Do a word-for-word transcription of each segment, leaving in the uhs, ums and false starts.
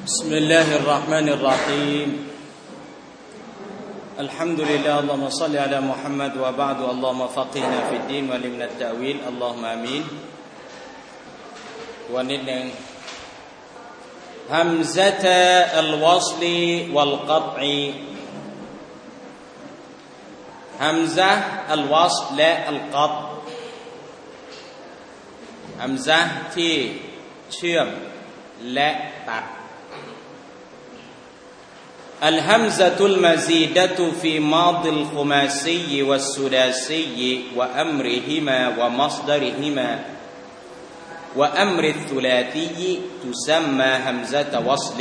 بسم الله الرحمن الرحيم الحمد لله اللهم صل على محمد وبعد اللهم فقهنا في الدين وعلمنا التأويل اللهم آمين วันนิดนึง همزة الوصل والقطع همزة الوصل และ القطع همزة ที่เชื่อมและตัดالهمزة المزيدة في ماضي الخماسي والسداسي وأمرهما ومصدرهما وأمر الثلاثي تسمى همزة وصل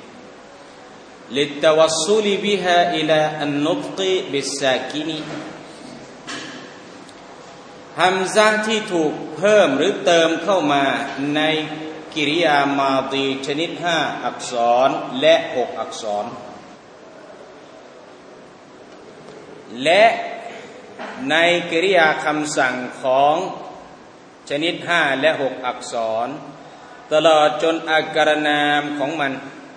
للتوصل بها إلى النطق بالساكن همزة ที่ถูกเพิ่มหรือเติมเข้ามาในกิริยามาดีชนิดห้าอักษรและหกอักษรและในกริยาคำสั่งของชนิดห้าและหกอักษรตลอดจนอาการนามของมัน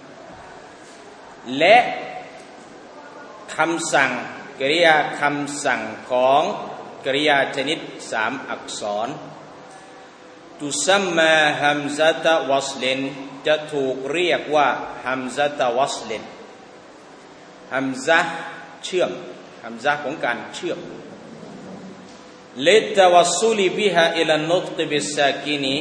และคำสั่งกริยาคำสั่งของกริยาชนิดสามอักษรตุซัมมาฮัมซะตะวัสลินจะถูกเรียกว่าฮัมซะตะวัสลินฮัมซะเชื่อมฮัมซะของการเชื่อมลิตวัสซุลิบิฮาอิลันนุตบิสซากินี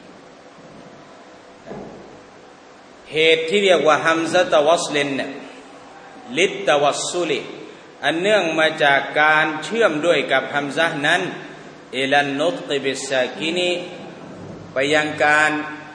เหตุที่เรียกว่าฮัมซะตะวัสลินเนี่ยลิตวัสซุลิอันเนื่องมาจากการเชื่อมด้วยกับฮัมซะนั้นอิลันนุตบิสซากินีไปยังการ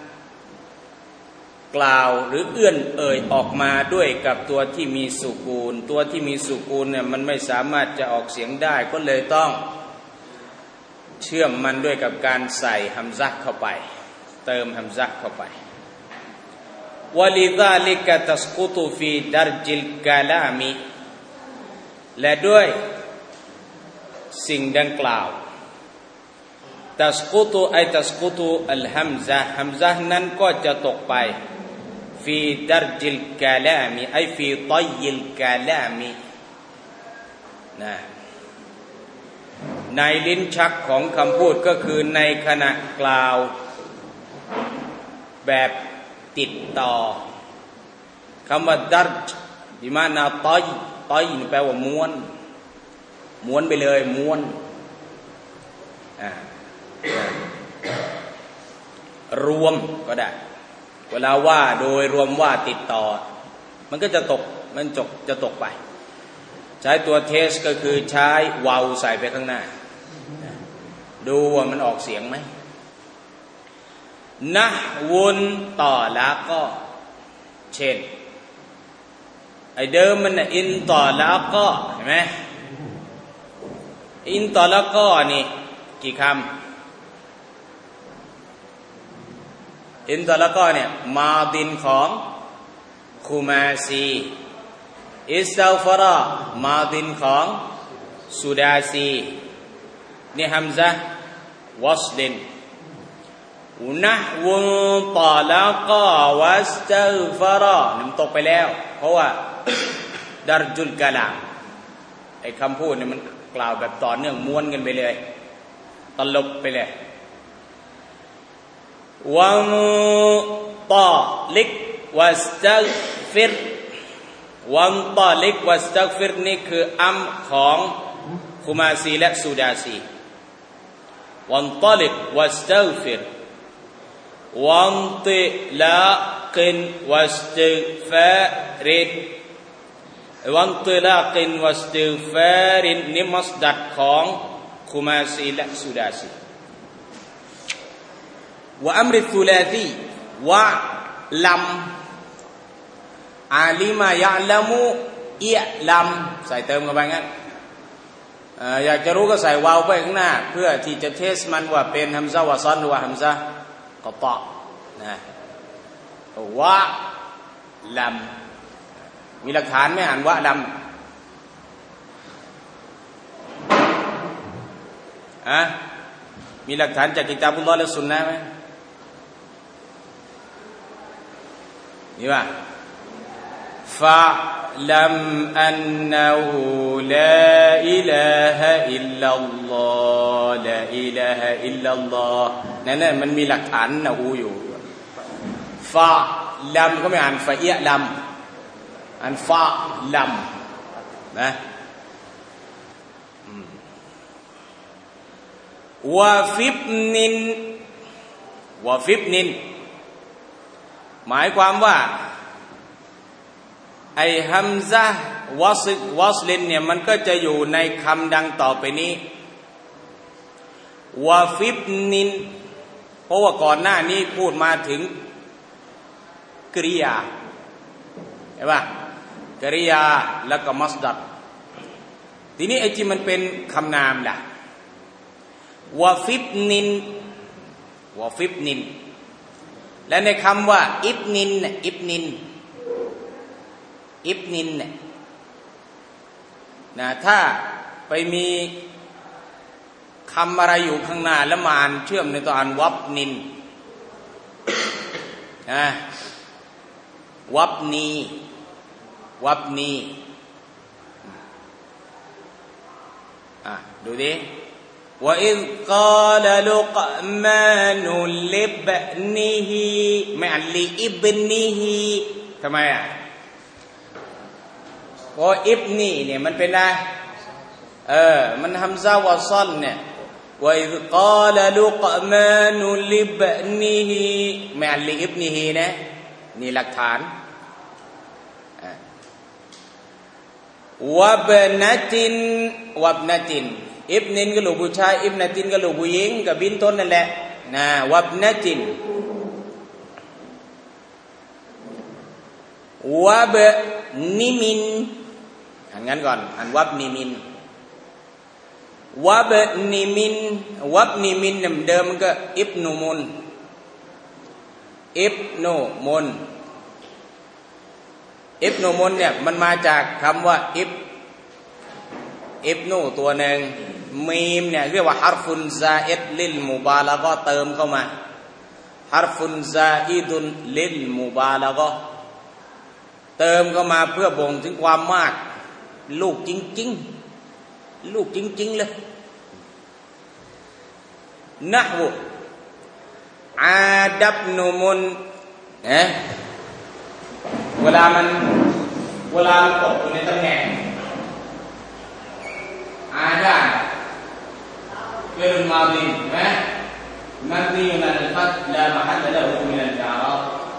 กล่าวหรือเอื้อนเอ่ยออกมาด้วยกับตัวที่มีสุกูลตัวที่มีสุกูลเนี่ยมันไม่สามารถจะออกเสียงได้ก็เลยต้องเชื่อมมันด้วยกับการใส่ฮัมซะห์เข้าไปเติมฮัมซะห์เข้าไปวะลิซาลิกะตัสกุตุฟีดัรจิลกะลามิและด้วยสิ่งดังกล่าวตัสกุตุไอตัสกุตุอัลฮัมซะห์ฮัมซะห์นั้นก็จะตกไปฟีดัรจิลกะลามิไอฟีฏอยยิลกะลามินะในลิ้นชักของคำพูดก็คือในขณะกล่าวแบบติดต่อคำว่าดัรจบิมานาฏอยฏอยแปลว่าม้วนม้วนไปเลยม้วนอ่ารวมก็ได้เวลาว่าโดยรวมว่าติดต่อมันก็จะตกมันจกจะตกไปใช้ตัวเทสก็คือใช้วาวใส่ไปข้างหน้าดูว่ามันออกเสียงไหมนะวุนต่อแล้วก็เช่นไอเดิมมันอินต่อแล้วก็เห็นไหมอินต่อแล้วก็นี่กี่คำอินตะละก็เนี่ยมาดินของคุมาซีอิสตัฆฟาระมาดินของสุดาซีนี่ฮัมซะห์วัสลินนะฮวุนตะละก็วัสตัฆฟาระนี่มันตกไปแล้วเพราะว่าดัรจุลกะลามไอ้คำพูดเนี่ยมันกล่าวแบบต่อเนื่องม้วนกันไปเลยตลบไปเลยวันตอลิกวัสตัฆฟิรวันตอลิกวัสตัฆฟิรนี่คืออัมของคุมาซีและสุดาซีวันตอลิกวัสตัฆฟิรวันติลากินวัสตัฆฟารินวันติลากินวัสตัฆฟารินนี่มัสดัรของคุมาซีและสุดาซีวะอัมริทุลาซีวะลัมอาลิมายะละมุอิยะลัมใส่เติมเข้าไปงั้นอยากจะรู้ก็ใส่วาวไปข้างหน้าเพื่อที่จะเทสมันว่าเป็นฮัมซะฮ์วะซอนหรือว่าฮัมซะฮ์กอตะนะวะลัมมีหลักฐานไหมอ่านวะลัมอะมีหลักฐานจากกิตาบุลลอฮ์และซุนนะห์ไหม อนี่ว่าฟะลัมอันนะฮูลาอิลาฮะอิลลัลลอฮ์ลาอิลาฮะอิลลัลลอฮ์นั่นน่ะมันมีหลักฐานนะฮูอยู่ฟะลัมก็ไม่อ่านฟะเอียลัมอันฟะลัมนะวะฟิบนินวะฟิบนินหมายความว่าไอ้ฮัมซะวอซิวอสลินเนี่ยมันก็จะอยู่ในคำดังต่อไปนี้วะฟิบนินเพราะว่าก่อนหน้านี้พูดมาถึงกริยาเห็นป่ะกริยาแล้วก็มัสดัรทีนี้ไอ้ที่มันเป็นคำนามล่ะวะฟิบนินวะฟิบนินและในคำว่าอิบนินอิบนินอิบนินเนี่ยนะถ้าไปมีคำอะไรอยู่ข้างหน้าแล้วมาอ่านเชื่อมในตัวอ่านวับนินนะวับนีวับนีอ่ะดูดิว่าอิซกาลลุกมานุลิบนิฮิไม่อ่านลิอิบนิฮิทำไมอ่ะเพราะอิบนีเนี่ยมันเป็นอะไรเออมันฮัมซะวะซัลเนี่ยว่าอิซกาลลุกมานุลิบนิฮิไม่อ่านลิอิบนิฮินะนี่หลักฐานวับนะตินวับนะตินอิบนินก็ลูกผู้ชายอิบนะตินก็ลูกผู้หญิงกับบินต้นนั่นแหละนะวับนะตินวับนิมินอ่านงั้นก่อนอ่านวับนิมินวับนิมินวับนิมินเดิมมันก็อิบนุมุนอิบนุมุนอิบนุมุนเนี่ยมันมาจากคำว่าอิบอิบนุตัวหนึ่งมีมเนี่ยเรียกว่าฮาร์ฟุนซาอิดลิลมุบาละกะเติมเข้ามาฮาร์ฟุนซาอิดุนลิลมุบาละกะเติมเข้ามาเพื่อบ่งถึงความมากลูกจริงๆลูกจริงๆเลยนะฮูอาดับนุมุนเอ๊ะเวลามันเวลามันตกอยู่ในตำแหน่งอาดาเป็นมาดีไหมมันมีอยู่ในฟัดลามาฮัลละหูมินัลจาระ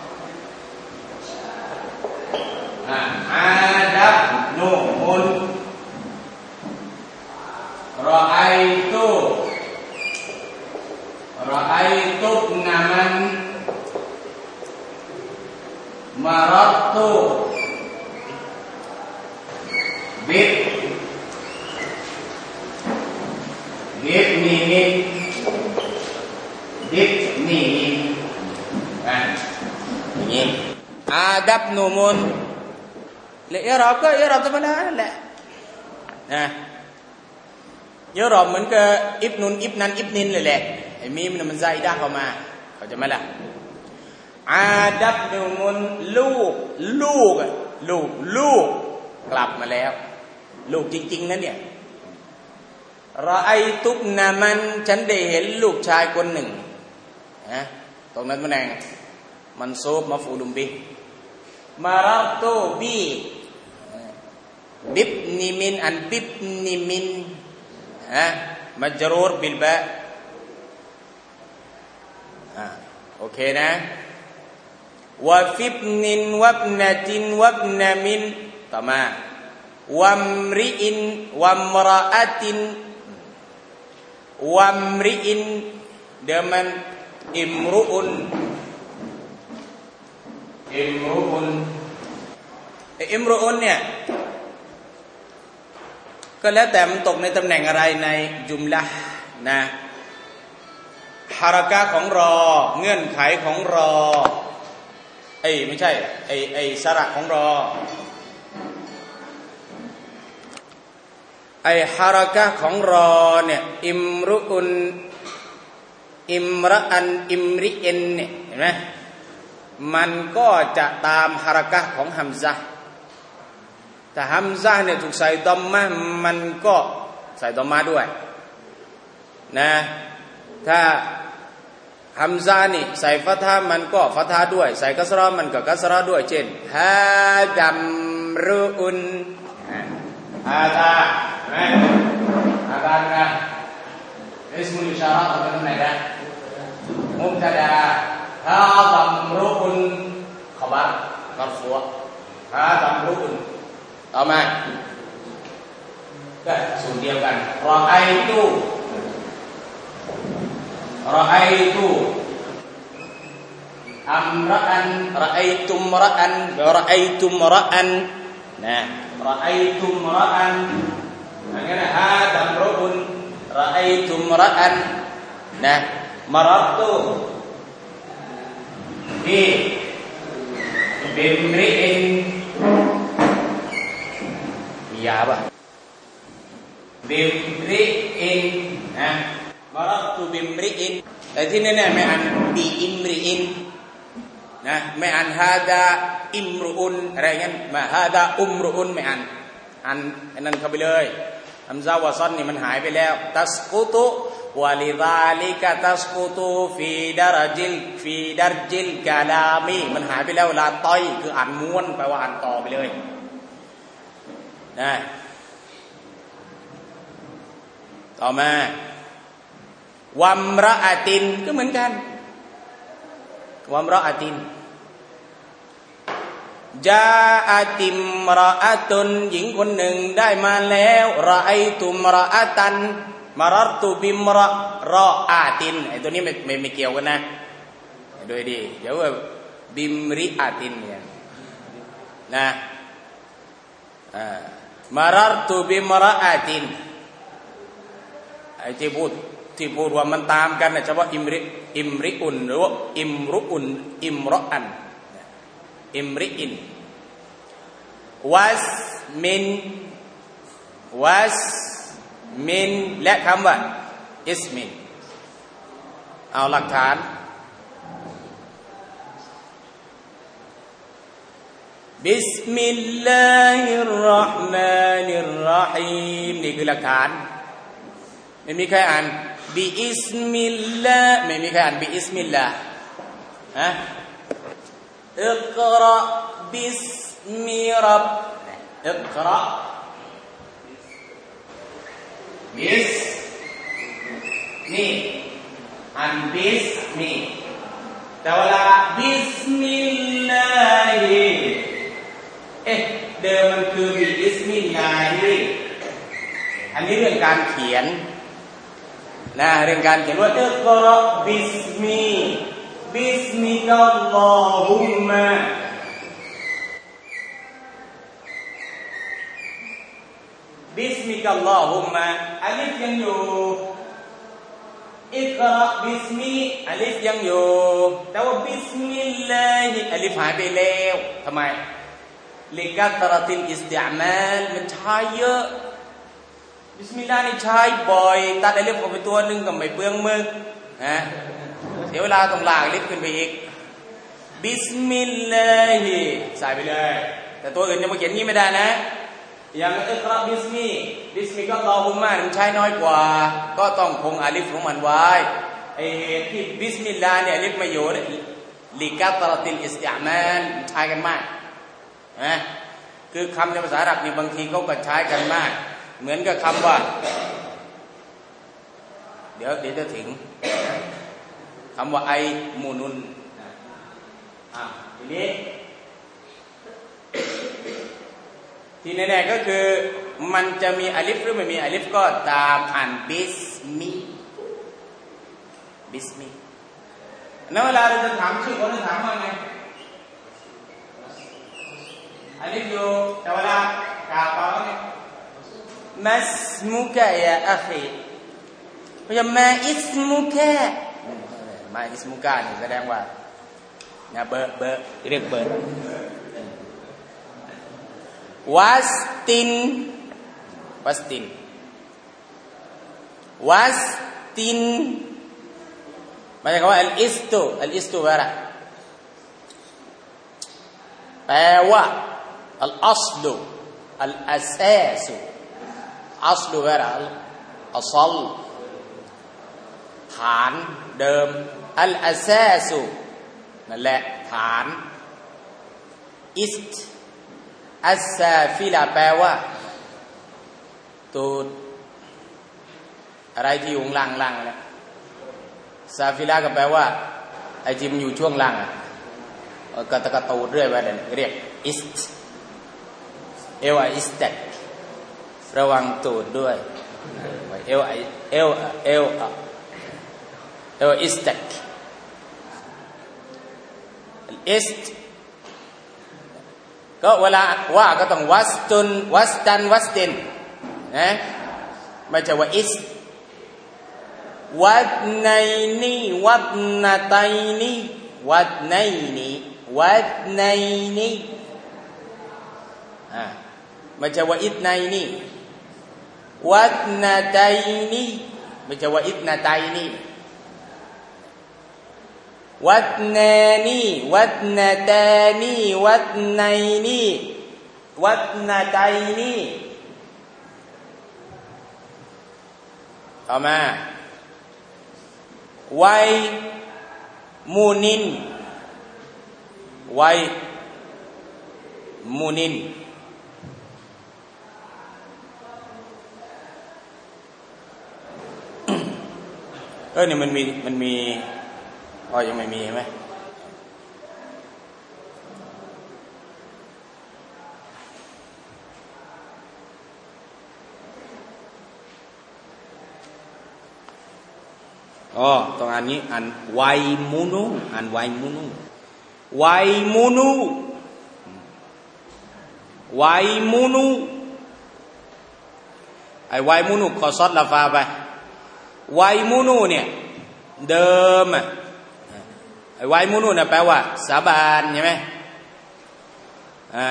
อาดับนุมุนรอไอตุรอไอตุนามันมารัตุบิดบิดนีมินบิดนีมินอ่ะอย่างนี้อาดับนุมุนและอิราบก็อิราบธรรมดานั่นแหละนะอิราบเหมือนกับอิบนุนอิบนันอิบนินเลยแหละไอ้มีมันมันไซด้าเข้ามาเข้าใจไหมล่ะอาดับนุมุนลูกลูกลูกลูกกลับมาแล้วลูกจริงๆนะเนี่ยรอไอตุบนามันฉันได้เห็นลูกชายคนหนึ่งนะตรงนั้นมันแรงมันโซบมาฟูลุมบิมารัตโตบีบิบนิมินอันบิบนิมินนะมัจรูรบิลบะอ่าโอเคนะวะฟิบนินวับนะตินวับนะมินต่อมาวัมริอินวัมรออะตินวัมริอินเดิมมันอิมรุอุนอิมรุอุนอิมรุอุนเนี่ยก็แล้วแต่มันตกในตำแหน่งอะไรในจุมละห์นะฮารากะของรอเงื่อนไขของรอไอ้ไม่ใช่ไอ้ไอ้สระของรอไอ้ฮารากะของรอเนี่ยอิมรุอุนอิมระอันอิมริเอ็นเนี่ยเห็นไหมมันก็จะตามฮารากะห์ของฮัมซะห์แต่ฮัมซะห์เนี่ยถูกใส่ดอมมะห์มันก็ใส่ดอมมะห์ด้วยนะถ้าฮัมซะห์นี่ใส่ฟัตฮะห์มันก็ฟัตฮะห์ด้วยใส่กัสเราะห์มันก็กัสเราะห์ด้วยเช่นฮาดัมรุอุนฮาดานะฮาดานะอิสมุลอิชาระห์เป็นอะไรนะมุบตะดาฮาดัมรุอุนขบัรมัรฟูอ์ฮาดัมรุอุนต่อมาก็สูตรเดียวกันรอไอตูรอไอตูอัมรอันรอไอตุมรอันรอไอตุมรอันนะรอไอตุมรอันอย่างนั้นฮาดัมรุอุนรอไอตุมรอันนะมารตุบิบิมริอินมียาป่ะบิมริอินนะมารตุบิมริอินแต่ที่แน่ๆไม่อ่านบิอิมริอินนะไม่อ่านฮาดาอิมรุอุนอะไรเงี้ยมาฮาดาอุมรุอุนไม่อ่านอ่านอันนั้นเข้าไปเลยฮัมซะฮ์วะซอดนี่มันหายไปแล้วตัสกุตุวะลิซาลิกะตัสกุตุฟีดารจิลฟีดารจิลกะลามีมันหายไปแล้วเวลาต้อยคืออ่านม้วนแปลว่าอ่านต่อไปเลยนะต่อมาวัมระอะตินก็เหมือนกันวัมระอะตินจาอะติมระอะตุนหญิงคนหนึ่งได้มาแล้วรอไอตุมระอะตันมารรตุบิมระรออาตินไอ้ตัวนี้ไม่ไม่ไม่เกี่ยวกันนะโดยดีเดี๋ยวว่าบิมริอาตินเนี่ยนะอ่ามารรตุบิมระอาตินไอ้ที่พูดที่พูดว่ามันตามกันนะเฉพาะอิมริอิมริอุนหรือว่าอิมรุอุนอิมรออันอิมริอินวัสมินวัสมินและคำว่าอิสมินเอาหลักฐานบิสมิลลาฮิรเราะห์มานิรเราะฮีมนี่คือหลักฐานไม่มีใครอ่านบิอิสมิลลาห์ไม่มีใครอ่านบิอิสมิลลาห์ฮะอิกเราะห์บิสมิรับอิกเราะห์บิสนี่อ่านบิสมีแต่เวลาบิสมิลลาฮิเอ๊ะเดิมมันคือบิอิสมิลลาฮิอันนี้เรื่องการเขียนนะเรื่องการเขียนว่าอิกเราะห์บิสมีบิสมิกัลลอฮุมมะบิสมิกัลลอฮุมมะอลิฟยังอยู่อิกเราะห์บิสมีอลิฟยังอยู่แต่ว่าบิสมิลลาฮิอลิฟหายไปแล้วทำไมลิกัตรติลอิสติอ์มาลมันใช้เยอะบิสมิลลาห์นี่ใช้บ่อยตัดอลิฟออกไปตัวนึงก็ไม่เปลืองมือนะเสียเวลาต้องลากอลิฟขึ้นไปอีกบิสมิลลาฮิใส่ไปเลยแต่ตัวอื่นจะมาเขียนงี้ไม่ได้นะอย่างอิกเราะห์บิสมีบิสมิกัลลอฮุมมะมันใช้น้อยกว่าก็ต้องคงอลิฟของมันไว้ไอ้เหตุที่บิสมิลลาห์เนี่ยอลิฟไม่อยู่ลิกัตรติลอิสติอ์มาลใช้กันมากนะคือคำในภาษาอาหรับนี่บางทีเขาก็ใช้กันมากเหมือนกับคำว่าเดี๋ยวเดี๋ยวจะถึงคำว่าไอมูนุนอ่ะทีนี้ที่แน่ๆก็คือมันจะมีอลิฟหรือไม่มีอลิฟก็ตามอ่านบิสมิบิสมิแล้วเวลาเราจะถามชื่อคนจะถามว่าไงอลิฟอยู่แต่เวลากล่าวว่าไงมัสมุกะยาอัคีเพราะฉะนั้นมาอิสมุกะมาอิสมุกะนี่แสดงว่าเนี่ยเบอร์เบอร์เรียกเบอร์วัสตินวัสตินวัสตินหมายความว่าอัลอิสตุอัลอิสตุว่าอะไรแปลว่าอัลอัศลุอัลอาซาสุอัศลุแปลว่าอัศลฐานเดิมอัลอาซาสุนั่นแหละฐานอิสต์อัสซาฟิลาแปลว่าตูดอะไรที่อยู่ล่างล่างนะซาฟิลาก็แปลว่าไอ้ที่มันอยู่ช่วงล่างอ่ะก็ตะกะตูดเรื่อยไปเดี๋ยวเรียกอิสต์เอวอิสต์ระวังตูดด้วยเอวเอวเอวเอวอิสต์อิสต์ก็เวลาว่าก็ต้องวัสตุนวัสตันวัสตินนะไม่ใช่ว่าอิสวัดไนนีวัดนาไตนีวัดไนนีวัดไนนีอ่าไม่ใช่ว่าอิดไนนีวัดนาไตนีไม่ใช่ว่าอิดนาไตนีวัดนานีวัดนาตานีวัดไนนีวัดนาไตนีต่อมาไวมูนินไวมูนินเออเนี่ยมันมีมันมีอ๋อยังไม่มีใช่ไหมอ๋อตรงอันนี้อันไวมูนูอันไวมูนูไวมูนูไวมูนูไอไวมูนูขอซอดลาฟาไปไวมูนูเนี่ยเดิมอ่ะไอไวมูนูเนี่ยแปลว่าสาบานใช่ไหมอ่า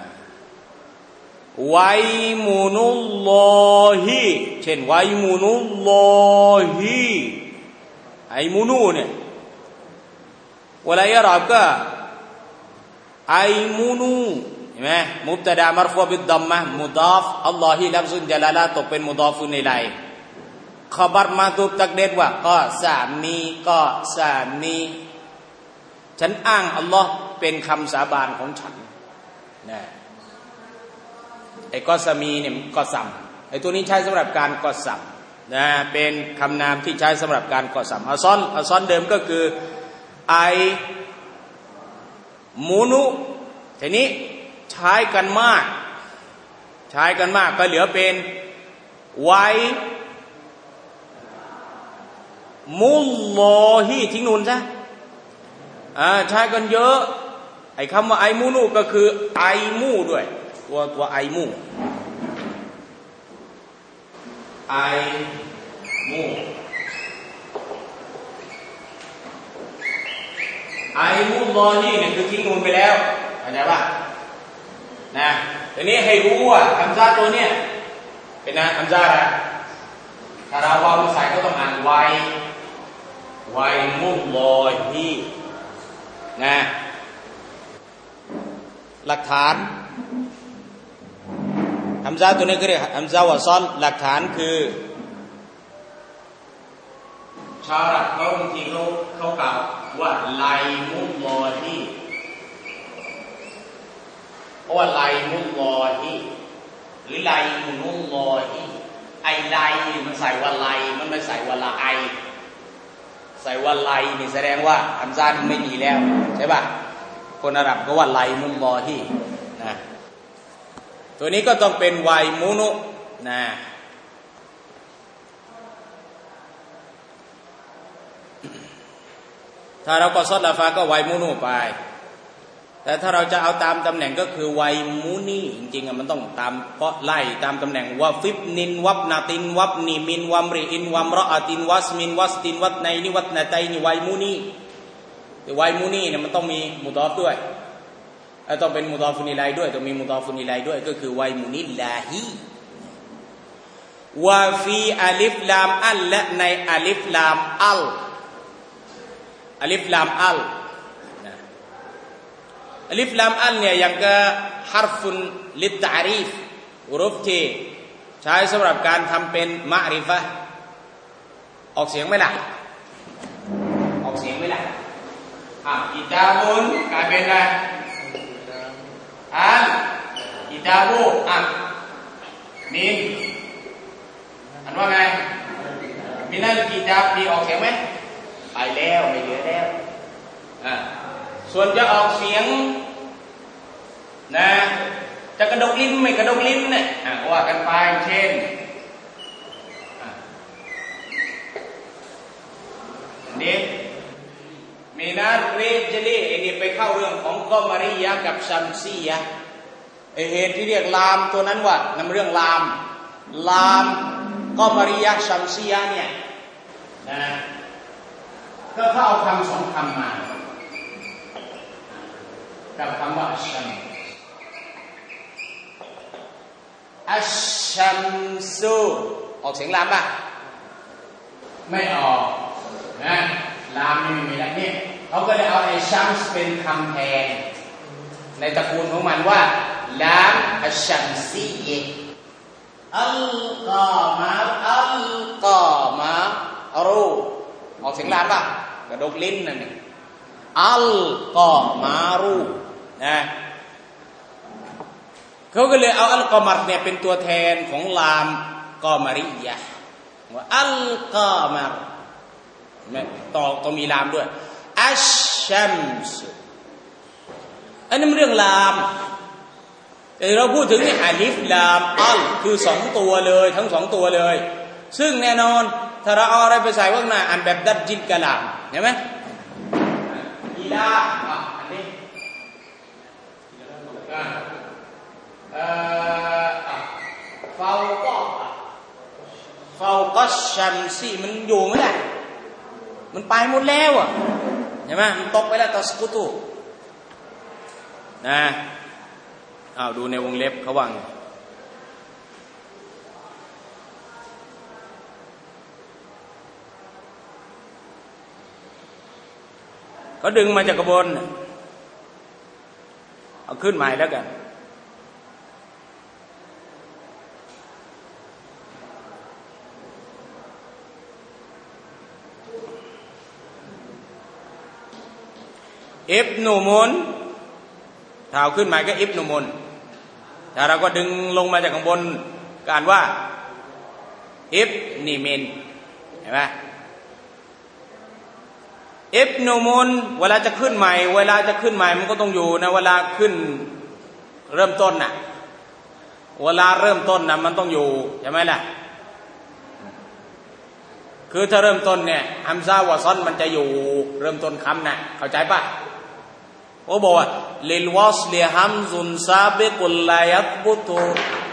ไวมูนุลลอฮิเช่นไวมูนุลลอฮิไอมูนูเนี่ยเวลาอิราบก็ไอมูนูเห็นไหมมุบตะดามารฟูบิดดัมมะมุดาฟอัลลอฮิลัฟซุนจลาลาตกเป็นมุดาฟุนอิลัยขบัรมาตุบตักเด็ดว่าก็สามีก็สามีฉันอ้างอัลลอฮ์เป็นคำสาบานของฉันนะไอ้ก็สามีเนี่ยก็สัมไอ้ตัวนี้ใช้สำหรับการก็สัมนะเป็นคำนามที่ใช้สำหรับการก่อสัมอัลซอนอัลซอนเดิมก็คือไอมูนุทีนี้ใช้กันมากใช้กันมากก็เหลือเป็นไวมุลลอฮิทิ้งนูนซะอ่าใช้กันเยอะไอ้คำว่าไอมูนุก็คือไอมูด้วยตัวตัวไอมูไอมูไอมูลลอฮีเนี่ยคือทิ้งนูนไปแล้วเข้าใจป่ะนะทีนี้ให้รู้ว่าคำซาตัวเนี้ยเป็นนะคำซาอะไรถ้าเราเอามาใส่ก็ต้องอ่านไวไวมุลลอฮีนะหลักฐานคำซาตัวนี้ก็เรียกคำซาวะซอนหลักฐานคือชาวอาหรับเขาบางทีเขาเขากล่าวว่าไลมุลลอฮีเพราะว่าไลมุลลอฮีหรือไลมุนุลลอฮีไอไลมันใส่ว่าไลมันไม่ใส่ว่าละไอใส่ว่าไลนี่แสดงว่าคำซามันไม่มีแล้วใช่ป่ะคนอาหรับก็ว่าไลมุลลอฮีนะตัวนี้ก็ต้องเป็นไวมูนุนะถ้าเราก็ซอดลาฟาก็ไวมูนุไปแต่ถ้าเราจะเอาตามตำแหน่งก็คือไวมูนีจริงๆมันต้องตามเพราะไล่ตามตำแหน่งว่าฟิบนินวับนาตินวับนีมินวัมริอินวัมรออาตินวัสมินวัสตินวัดในนิวัดนาไตนิไวมูนีแต่ไวมูนีเนี่ยมันต้องมีมุดอฟด้วยต้องเป็นมุดอฟุนิไลด้วยต้องมีมุดอฟุนิไลด้วยก็คือไวมุนิลลาฮีวะฟีอาลิฟลามอัลและในอาลิฟลามอัลอาลิฟลามอัลนะอัลิฟลามอัลเนี่ยอย่างกับฮาร์ฟุนลิตตารีฟอุรุฟที่ใช้สำหรับการทำเป็นมะริฟะห์ออกเสียงไหมล่ะออกเสียงไหมล่ะอ่ะกิตาบุนกลายเป็นอะไรอัลกิตาบุอ่ะมินอันว่าไงมินัลกิตาบมีออกเสียงไหมไปแล้วไม่เหลือแล้วอ่ะส่วนจะออกเสียงนะจะกระดกลิ้นไม่กระดกลิ้นเนี่ยว่ากันไปเช่นนี่มีนาเรจลีอันนี้ไปเข้าเรื่องของกอมาริยะกับชัมซียะเหตุที่เรียกลามตัวนั้นว่านำเรื่องลามลามกอมาริยะชัมซียะเนี่ยนะก็เขาเอาคำสองคำมากับคำว่าชัมอัชชัมซูออกเสียงลามป่ะไม่ออกนะลามไม่มีแล้วเนี่ยเขาก็เลยเอาไอ้ชัมส์เป็นคำแทนในตระกูลของมันว่าลามอัชชัมซีอัลกอมาอัลกอมารูออกเสียงลามป่ะกระดกลิ้นนั่นเองอัลกอมารูนะเขาก็เลยเอาอัลกอมัรเนี่ยเป็นตัวแทนของลามกอมาริยะว่าอัลกอมัรไม่ต้องต้องมีลามด้วยอัชชัมส์อันนี้มันเรื่องลามแต่เราพูดถึงนี่อาลิฟลามอัลคือสองตัวเลยทั้งสองตัวเลยซึ่งแน่นอนถ้าเราเอาอะไรไปใส่ข้างหน้าอ่านแบบดัดจิตกะลามเห็นไหมอีลาอันนี้เฝ้าก็เฝ้าก็ชัมซีมันอยู่ไม่ได้มันไปหมดแล้วอ่ะเห็นไหมมันตกไปแล้วตัสกุตุนะอ้าวดูในวงเล็บเขาว่าไงเขาดึงมาจากกระบวนเอาขึ้นใหม่แล้วกันอิบนุมุนถ้าเอาขึ้นมาก็อิบนุมุนถ้าเราก็ดึงลงมาจากข้างบนการว่าอิบนิมินเห็นไหมอิบนุมุนเวลาจะขึ้นใหม่เวลาจะขึ้นใหม่มันก็ต้องอยู่นะเวลาขึ้นเริ่มต้นน่ะเวลาเริ่มต้นน่ะมันต้องอยู่ใช่ไหมล่ะคือถ้าเริ่มต้นเนี่ยฮัมซาวะซอนมันจะอยู่เริ่มต้นคำน่ะเข้าใจป่ะโอ้บอกว่าลิลวัสลิฮัมซุนซาบิกุลลายัตบุตุ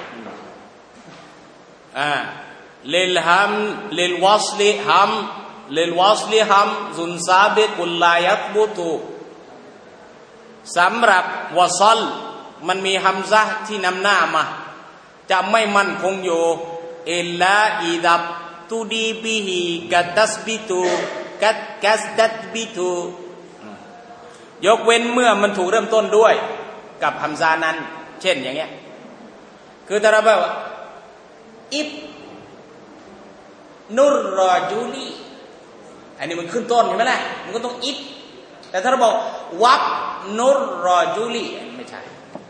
อ่าลิลฮัมลิลวัสลิฮัมลิลวัสลิฮัมซุนซาบิกุลลายัตบุตุสำหรับวะซลมันมีฮัมซะห์ที่นำหน้ามาจะไม่มั่นคงอยู่อิลลาอิดับตูดีบิฮิกัตตัสบิตุกัตกัสตัตบิตุยกเว้นเมื่อมันถูกเริ่มต้นด้วยกับฮัมซานั้นเช่นอย่างเงี้ยคือถ้าเราบอกว่าอิบนุรรอจูลีอันนี้มันขึ้นต้นใช่ไหมล่ะมันก็ต้องอิบแต่ถ้าเราบอกวับนุรรอจูลีไม่ใช่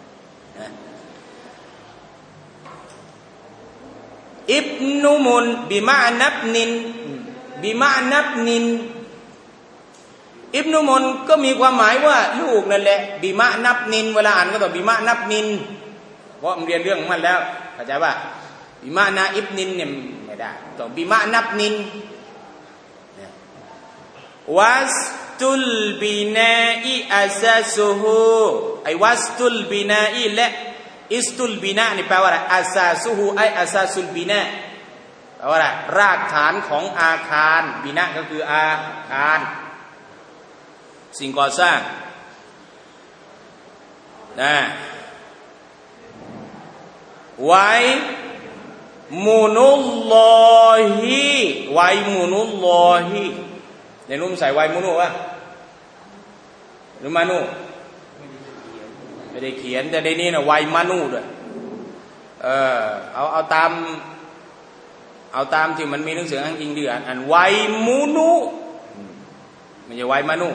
อิบนุมุนบิมานับนินบิมานับนินอิบนุมุนก็มีความหมายว่าลูกนั่นแหละบิมานับนินเวลาอ่านก็ต้องบิมานับนินเพราะมันเรียนเรื่องของมันแล้วเข้าใจป่ะบิมานาอิบนินเนี่ยไม่ได้ต้องบิมานับนินวัสตุลบินาอิอาซาซุฮูไอวัสตุลบินาอิและอิสตุลบินานี่แปลว่าอะไรอาซาซุฮูไออาซาซุลบินาแปลว่าอะไรรากฐานของอาคารบินาก็คืออาคารสิ่งก่อสร้างนะไวมุนุลลอฮิไวมุนุลลอฮิในนุ่มใส่ไวมุนุวะหรือมานุไม่ได้เขียนแต่ในนี้นะไวมานูด้วยเออเอาเอาตามเอาตามที่มันมีหนังสืออ้างอิงดีอ่านอ่านไวมูนูไม่ใช่ไวมานู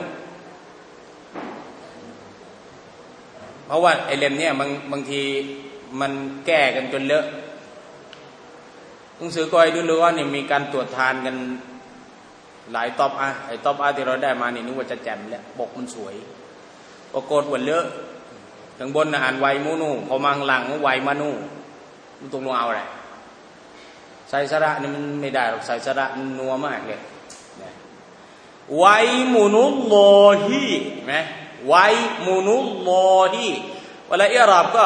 เพราะว่าไอเล่มเนี้ยบางบางทีมันแก้กันจนเลอะหนังสือกอยดูเลยว่าเนี่ยมีการตรวจทานกันหลายต๊อปอ่ะไอต๊อปอ่ะที่เราได้มานี่นึกว่าจะแจ่มแล้วปกมันสวยปรากฏว่าเลอะข้างบนนะอ่านไวมูนูพอมาข้างหลังไวมานูมันตกลงเอาอะไรใส่สระนี่มันไม่ได้หรอกใส่สระมันนัวมากเลยไวมูนุลลอฮีไหมไวมูนุลลอฮีเวลาอิราบก็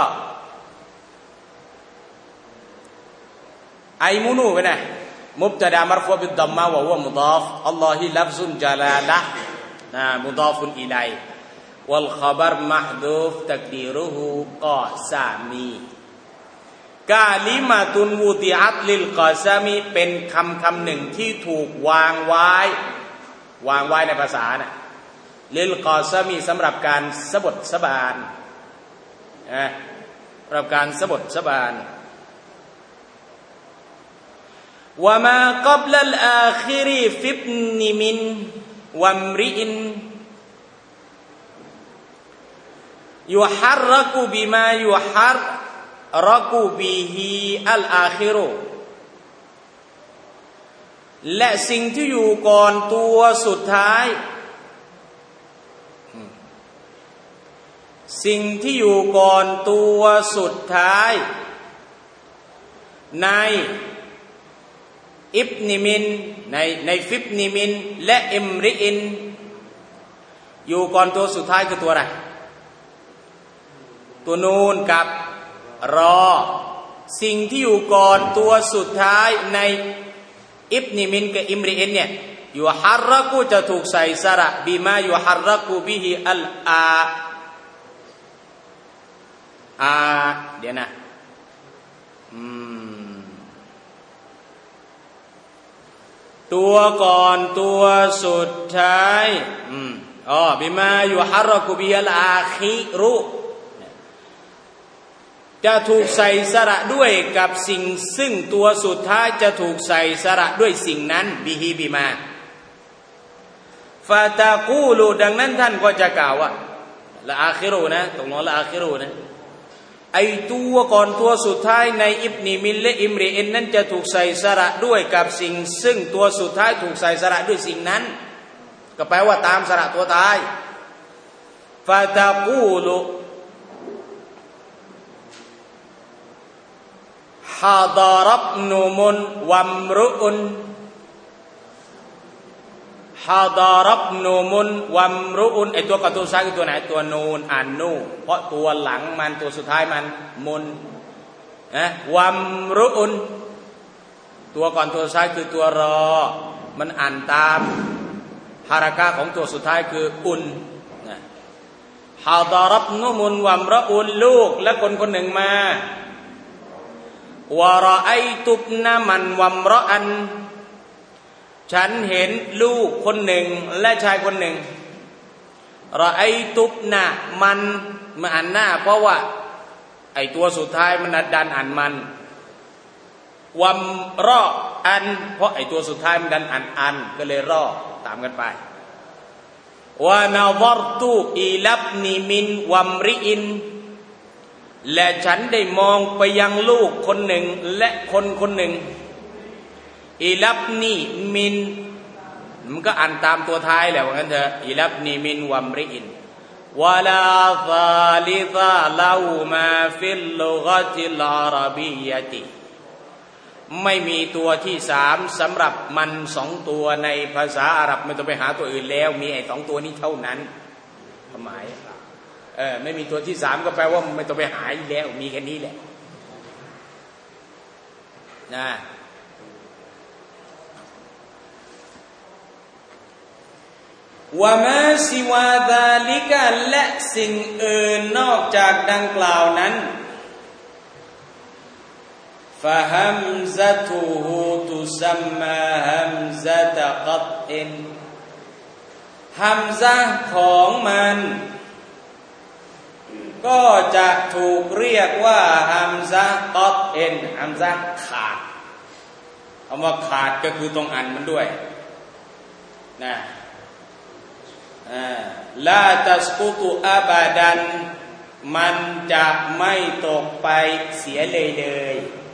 ไอมูนูไปนะมุบตะดามัรฟูบิดดัมมะวะฮุวะมุฎอฟอัลลอฮิลัฟซุนจลาละนะมุฎอฟุนอิลัยวัลขบัรมะห์ดูฟตักดีรุฮุกอซามีกาลิมาตุนวูติอัตลิลกอซามีเป็นคำคำหนึ่งที่ถูกวางไว้วางไว้ในภาษาน่ะลิลกอซามีสำหรับการสบทสบานนะสำหรับการสบทสบานวะมากับลัลอาคิริฟิบนิมินวัมริอินยุฮัรรักุบิมายุฮัรรักุบิฮิอัลอาคิรุและสิ่งที่อยู่ก่อนตัวสุดท้ายสิ่งที่อยู่ก่อนตัวสุดท้ายในอิบนิมินในในฟิบนิมินและอิมริอินอยู่ก่อนตัวสุดท้ายคือตัวอะไรตัวนูนกับรอสิ่งที่อยู่ก่อนตัวสุดท้ายในอิบนิมินกับอิมริอินเนี่ยยูฮัรรักุจะถูกใส่สระบิมายูฮัรรักุบิฮิอัลอาอาเดี๋ยวนะอืมตัวก่อนตัวสุดท้ายอืมอ๋อบิมายูฮัรรักุบิฮิอัลอาคิรุจะถูกใส่สระด้วยกับสิ่งซึ่งตัวสุดท้ายจะถูกใส่สระด้วยสิ่งนั้นบิฮิบิมาฟาตากูลูดังนั้นท่านก็จะกล่าวว่าละอาคิรูนะตรงนั้นละอาคิรูนะไอตัวก่อนตัวสุดท้ายในอิบนีมินและอิมรีอินนั้นจะถูกใส่สระด้วยกับสิ่งซึ่งตัวสุดท้ายถูกใส่สระด้วยสิ่งนั้นก็แปลว่าตามสระตัวตายฟาตากูลูฮาดารับนูมุนวัมรุอุนฮาดารับนูมุนวัมรุอุนไอตัวกับตัวซ้ายคือตัวไหนตัวนูนอ่านนูเพราะตัวหลังมันตัวสุดท้ายมันมุนนะวัมรุอุนตัวก่อนตัวซ้ายคือตัวรอมันอ่านตามฮารากะของตัวสุดท้ายคืออุนนะฮาดารับนูมุนวัมรุอุนลูกและคนคนหนึ่งมาวะรอไอตุบนะมันวัมรออันฉันเห็นลูกคนหนึ่งและชายคนหนึ่งรอไอตุบนะมันมาอ่านหน้าเพราะว่าไอตัวสุดท้ายมันดันอ่านมันวัมรออันเพราะไอตัวสุดท้ายมันดันอ่านอันก็เลยรอตามกันไปวะนาซรตุอิลับนิมินวัมริอินและฉันได้มองไปยังลูกคนหนึ่งและคนคนหนึ่งอิลับนีมินมันก็อ่านตามตัวท้ายแหละว่างั้นเถอะอิลับนีมินวัมริอินวะลาซาลิซาลาหูมาฟิลลุกะติลอาระบียะติไม่มีตัวที่สามสำหรับมันสองตัวในภาษาอาหรับไม่ต้องไปหาตัวอื่นแล้วมีไอ้สองตัวนี้เท่านั้นความหมายเออไม่มีตัวที่สามก็แปลว่าไม่ต้องไปหาอีกแล้วมีแค่นี้แหละนะวะมาซิวาซาลิกะและสิ่งอื่นนอกจากดังกล่าวนั้นฟะฮัมซะตุฮูตุซัมมาฮัมซะตะกัตอินฮัมซะของมันก็ก็จะถูกเรียกว่าฮัมซะกอตเอ็นฮัมซะขาดคำว่าขาดก็คือตรงอันมันด้วยนะลาตัสกุตุอาบาดันมันจะไม่ตกไปเสียเลยเลย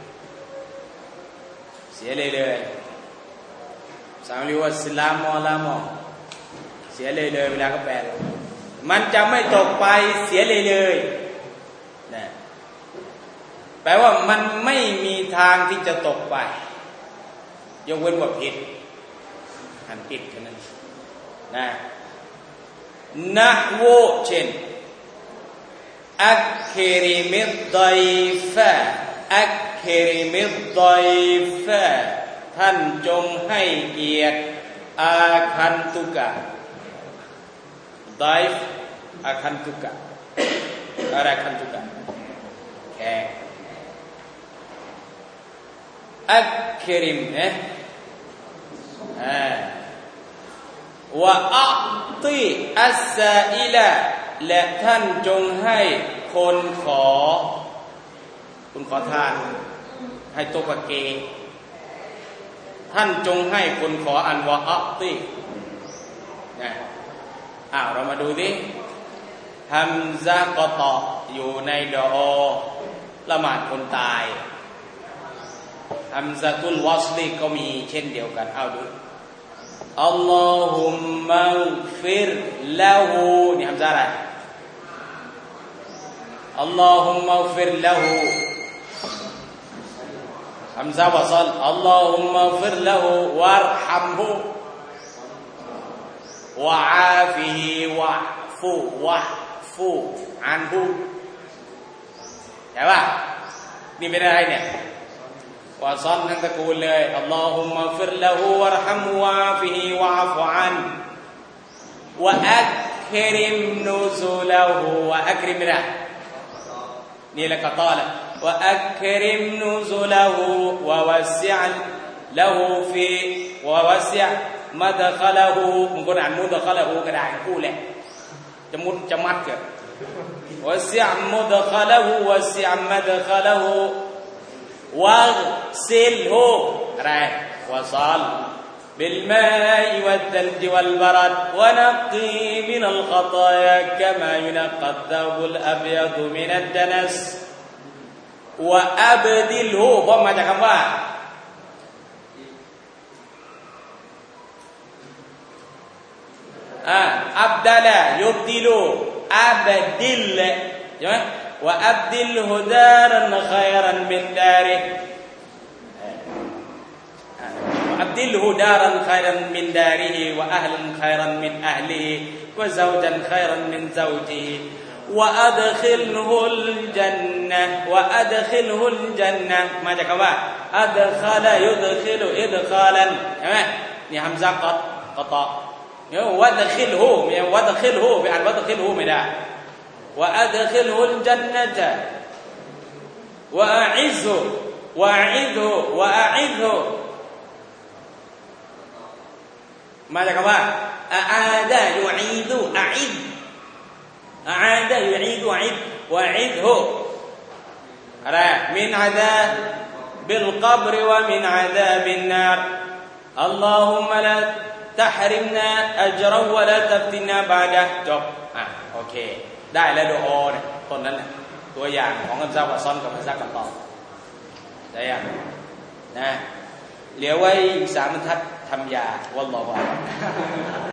เสียเลยเลยสามเรียกว่าสลามอลามอเสียเลยเลยเวลาก็แปลมันจะไม่ตกไปเสียเลยเลยนะแปลว่ามันไม่มีทางที่จะตกไปยกเว้นว่าผิดหันผิดเท่านั้นนะนะโวเช่นอักเคริมิดดอยฟะอักเคริมิดดอยฟะท่านจงให้เกียรติอาคันตุกะดอยฟอาคันตุกะอะไรคันตุกะแขกอักเคริมนะอ่าวะอัติอัสซาอิละและท่านจงให้คนขอคุณขอทานให้โตกะเกท่านจงให้คนขออันวะอัตินะอ้าวเรามาดูดิฮัมซะกอตออยู่ในดอละหมาดคนตายฮัมซะตุลวัสลีก็มีเช่นเดียวกันเอาดูอัลลอฮุมมะฟิรละหูนี่ฮัมซะอะไรอัลลอฮุมมะฟิรละหูฮัมซะวะซัลอัลลอฮุมมะฟิรละหูวัรฮัมฮูวะอาฟิฮิวะฟูวะฟูอันฮูใช่ป่ะนี่เป็นอะไรเนี่ยวะซัลทั้งตระกูลเลยอัลลอฮุมมะฟิรละหูวัรฮัมฮูวะอาฟิฮิวะอาฟุอันวะอักริมนุซุละหูวะอักริมนะนี่แหละก็ต่อละวะอักริมนุซุละหูวะวัสซิอละหูฟีวะวัสซิอมัดขะละหูมึงก็อ่านมุดขะละหูก็ได้คู่แหละจะมุดจะมัดกันวัสซิอมุดขะละหูวัสซิอมัดขะละหูวักซิลหูอะไรวะซัลبالماء والثلج والبرد ونقي من الخطايا كما ينقى الثوب الأبيض من الدنس وأبدله พอมาจากคำว่าอ่าอับดัลยุบดิลูอับดิลใช่ไหมว่าอับดิลฮุดารันขัยรันมินดาริอับดิลฮุดารันขัยรันมินดาริฮิวะอัฮลันขัยรันมินอัฮลิฮิวะซาวจันขัยรันมินซาวจิฮิวะอัดขิลฮุลจันนะวะอัดขิลฮุลจันนะมาจากคำว่าอัดขะลายุดขิลอิดขะลันใช่ไหมนี่ฮัมซะกอตกอตอเนี่ยวัดขิลหูไม่วัดขิลหูไปอ่านวัดขิลหูไม่ได้ว่าอัดขิลฮุลจันนะจะว่าอิซุว่าอิซุว่าอิซุมาจากคำว่าอาดะยูอีดุอาอิดอาดะยูอีดุอาอิดว่าอิดหูอะไรมินอาดะบิลกับรวะมินอาดะบินนารอัลลอฮุมะลาتحرمنا أجرا ولا تفتنا بعده จบอ่ะโอเคได้แล้วดูโอเนี่ยต้นนั้นน่ะตัวอย่างของคำซาวะซ้อนกับคำซากับต่อได้ยังนะเหลือไว้อีกสามบรรทัดทำยาวัลลอฮุอะลัม